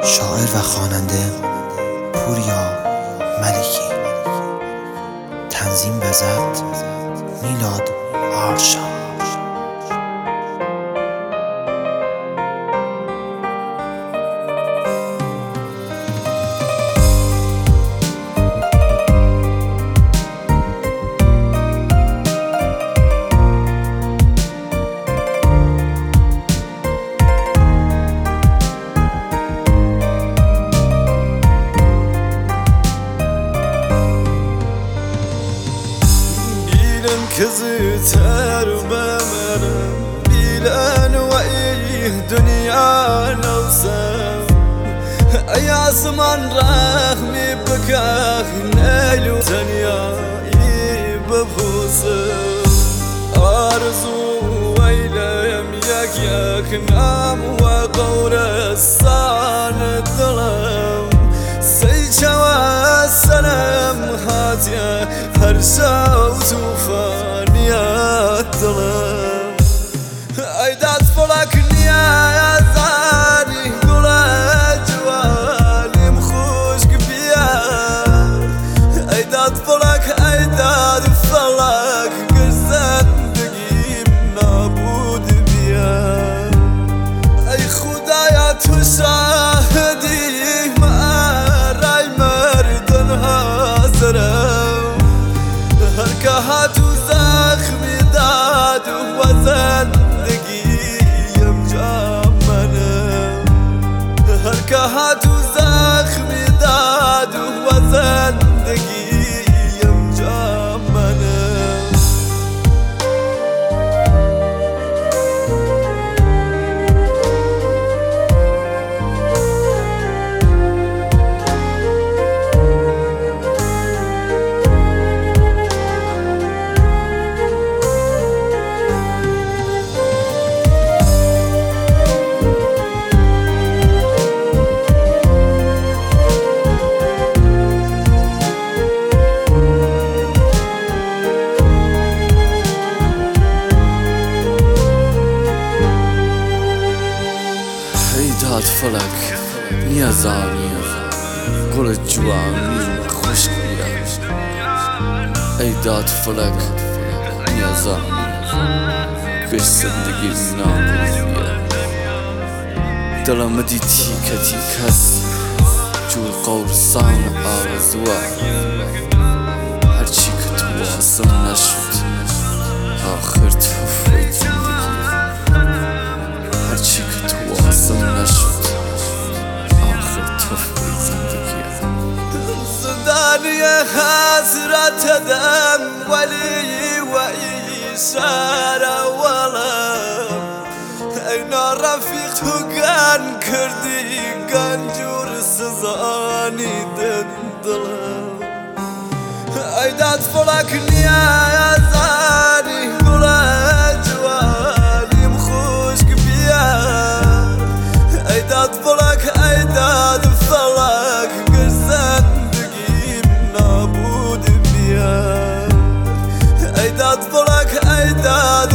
شاعر و خواننده پوریا ملکی. تنظیم و ضبط میلاد آرشا. كزيتر بمرم بيلان وإيه دنيا نوسم أي عصمان رغمي بكاخ نيلو تنياي ببوسم أرزو ويلم يك نام وقور الصان الظلم سيجوا السلام هاتيا هرشا وتوفان يا الظلم أيدات فلك يا زاني قولا جواني مخوشك بيا أيدات فلك أيدات فلك قرزت دقيم نابود بيا أي خدايا تشاهدي هركهات وزخمي داد وزندقي مجامنة هركهات وزخمي داد وزندقي مجامنة فلك نيازاني قول الجواني خشك بيا أيدات فلك نيازاني كش صدقي نابو بيا دلم ديتي كتي كس جول قول صان آرزوا هرچي كتواصل نشد آخر توفي هرچي كتواصل نشد صداني حسرة دم ولي وإشارة ولم أين رفيق كان كردي كان جور سزاني دندلم أيدات فلك يا زاني قولا جواني مخوشك بيا أيدات فلك أيدات فلك قرزت دقيم نابود بيا أيدات فلك أيدات